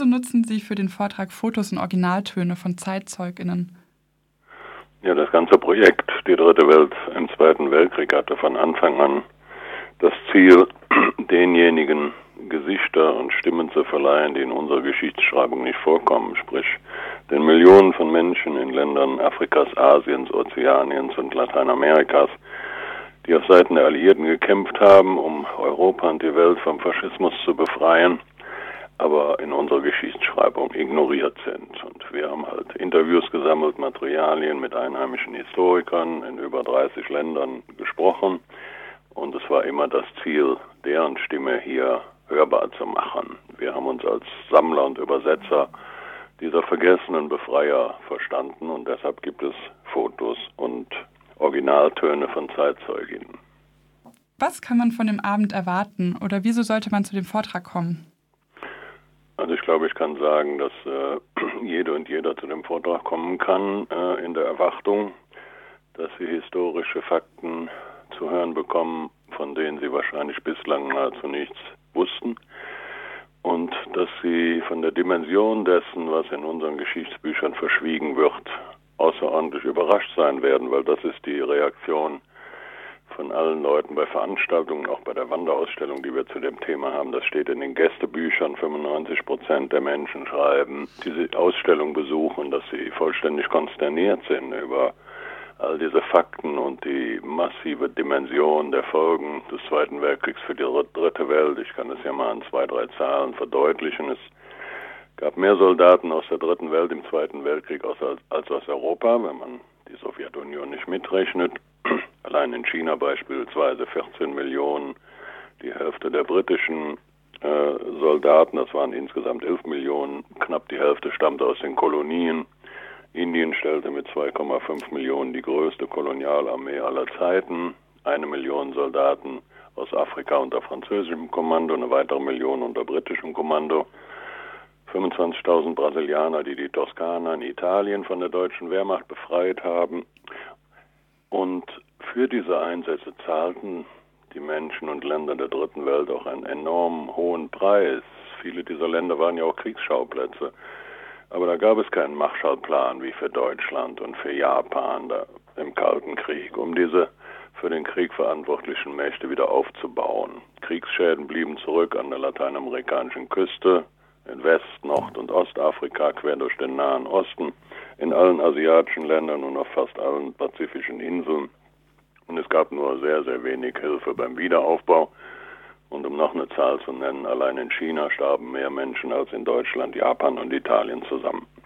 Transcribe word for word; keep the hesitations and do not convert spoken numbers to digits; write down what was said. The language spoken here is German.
Wieso nutzen Sie für den Vortrag Fotos und Originaltöne von ZeitzeugInnen? Ja, das ganze Projekt Die dritte Welt im Zweiten Weltkrieg hatte von Anfang an das Ziel, denjenigen Gesichter und Stimmen zu verleihen, die in unserer Geschichtsschreibung nicht vorkommen, sprich den Millionen von Menschen in Ländern Afrikas, Asiens, Ozeaniens und Lateinamerikas, die auf Seiten der Alliierten gekämpft haben, um Europa und die Welt vom Faschismus zu befreien, aber in unserer Geschichtsschreibung ignoriert sind. Und wir haben halt Interviews gesammelt, Materialien mit einheimischen Historikern in über dreißig Ländern gesprochen. Und es war immer das Ziel, deren Stimme hier hörbar zu machen. Wir haben uns als Sammler und Übersetzer dieser vergessenen Befreier verstanden und deshalb gibt es Fotos und Originaltöne von Zeitzeuginnen. Was kann man von dem Abend erwarten oder wieso sollte man zu dem Vortrag kommen? Also ich glaube, ich kann sagen, dass äh, jede und jeder zu dem Vortrag kommen kann, äh, in der Erwartung, dass sie historische Fakten zu hören bekommen, von denen sie wahrscheinlich bislang nahezu nichts wussten, und dass sie von der Dimension dessen, was in unseren Geschichtsbüchern verschwiegen wird, außerordentlich überrascht sein werden, weil das ist die Reaktion von allen Leuten bei Veranstaltungen, auch bei der Wanderausstellung, die wir zu dem Thema haben. Das steht in den Gästebüchern. fünfundneunzig Prozent der Menschen schreiben, diese Ausstellung besuchen, dass sie vollständig konsterniert sind über all diese Fakten und die massive Dimension der Folgen des Zweiten Weltkriegs für die dritte Welt. Ich kann es ja mal an zwei, drei Zahlen verdeutlichen. Es gab mehr Soldaten aus der dritten Welt im Zweiten Weltkrieg als, als aus Europa, wenn man die Sowjetunion nicht mitrechnet. Allein in China beispielsweise vierzehn Millionen, die Hälfte der britischen äh, Soldaten, das waren insgesamt elf Millionen, knapp die Hälfte stammte aus den Kolonien. Indien stellte mit zwei Komma fünf Millionen die größte Kolonialarmee aller Zeiten, eine Million Soldaten aus Afrika unter französischem Kommando, eine weitere Million unter britischem Kommando, fünfundzwanzigtausend Brasilianer, die die Toskana in Italien von der deutschen Wehrmacht befreit haben. Und für diese Einsätze zahlten die Menschen und Länder der dritten Welt auch einen enorm hohen Preis. Viele dieser Länder waren ja auch Kriegsschauplätze. Aber da gab es keinen Marshallplan wie für Deutschland und für Japan da im Kalten Krieg, um diese für den Krieg verantwortlichen Mächte wieder aufzubauen. Kriegsschäden blieben zurück an der lateinamerikanischen Küste, in West-, Nord- und Ostafrika, quer durch den Nahen Osten, in allen asiatischen Ländern und auf fast allen pazifischen Inseln. Und es gab nur sehr, sehr wenig Hilfe beim Wiederaufbau. Und um noch eine Zahl zu nennen, allein in China starben mehr Menschen als in Deutschland, Japan und Italien zusammen.